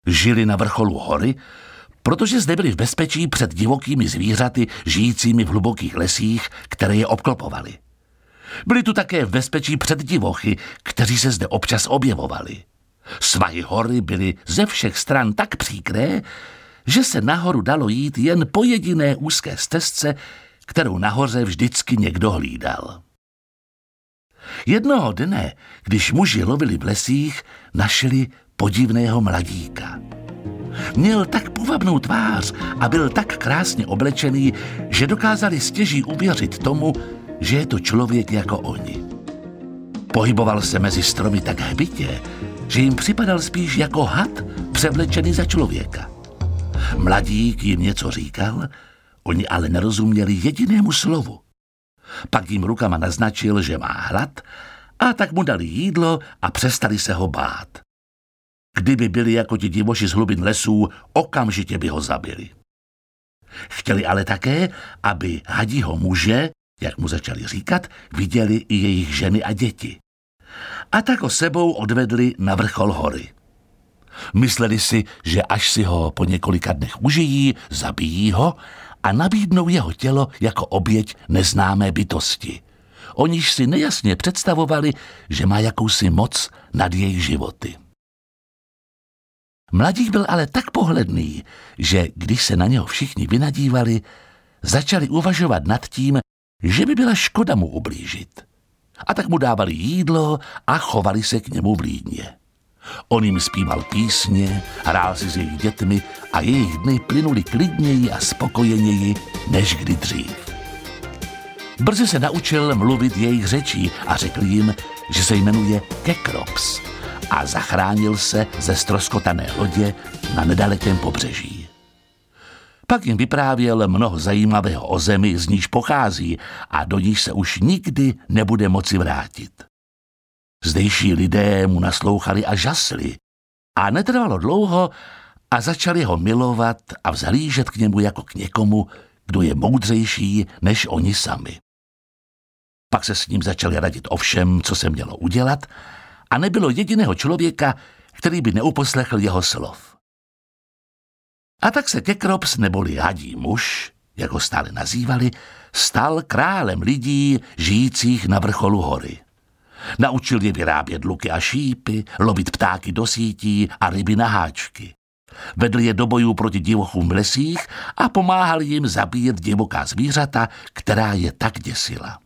Žili na vrcholu hory, protože zde byli v bezpečí před divokými zvířaty žijícími v hlubokých lesích, které je obklopovaly. Byli tu také v bezpečí před divochy, kteří se zde občas objevovali. Svahy hory byly ze všech stran tak příkré, že se nahoru dalo jít jen po jediné úzké stezce, kterou nahoře vždycky někdo hlídal. Jednoho dne, když muži lovili v lesích, našli podivného mladíka. Měl tak půvabnou tvář a byl tak krásně oblečený, že dokázali stěží uvěřit tomu, že je to člověk jako oni. Pohyboval se mezi stromy tak hbitě, že jim připadal spíš jako had převlečený za člověka. Mladík jim něco říkal, oni ale nerozuměli jedinému slovu. Pak jim rukama naznačil, že má hlad, a tak mu dali jídlo a přestali se ho bát. Kdyby byli jako ti divoši z hlubin lesů, okamžitě by ho zabili. Chtěli ale také, aby hadího muže, jak mu začali říkat, viděli i jejich ženy a děti. A tak ho sebou odvedli na vrchol hory. Mysleli si, že až si ho po několika dnech užijí, zabijí ho a nabídnou jeho tělo jako oběť neznámé bytosti. Oniž si nejasně představovali, že má jakousi moc nad jejich životy. Mladík byl ale tak pohledný, že když se na něho všichni vynadívali, začali uvažovat nad tím, že by byla škoda mu ublížit. A tak mu dávali jídlo a chovali se k němu vlídně. On jim zpíval písně, hrál si s jejich dětmi a jejich dny plynuly klidněji a spokojeněji než kdy dřív. Brzy se naučil mluvit jejich řečí a řekl jim, že se jmenuje Kekrops a zachránil se ze ztroskotané lodě na nedalekém pobřeží. Pak jim vyprávěl mnoho zajímavého o zemi, z níž pochází a do níž se už nikdy nebude moci vrátit. Zdejší lidé mu naslouchali a žasli a netrvalo dlouho a začali ho milovat a vzhlížet k němu jako k někomu, kdo je moudřejší než oni sami. Pak se s ním začali radit o všem, co se mělo udělat, a nebylo jediného člověka, který by neuposlechl jeho slov. A tak se Kekrops, neboli hadí muž, jak ho stále nazývali, stal králem lidí žijících na vrcholu hory. Naučil je vyrábět luky a šípy, lovit ptáky do sítí a ryby na háčky. Vedl je do bojů proti divochům v lesích a pomáhal jim zabíjet divoká zvířata, která je tak děsila.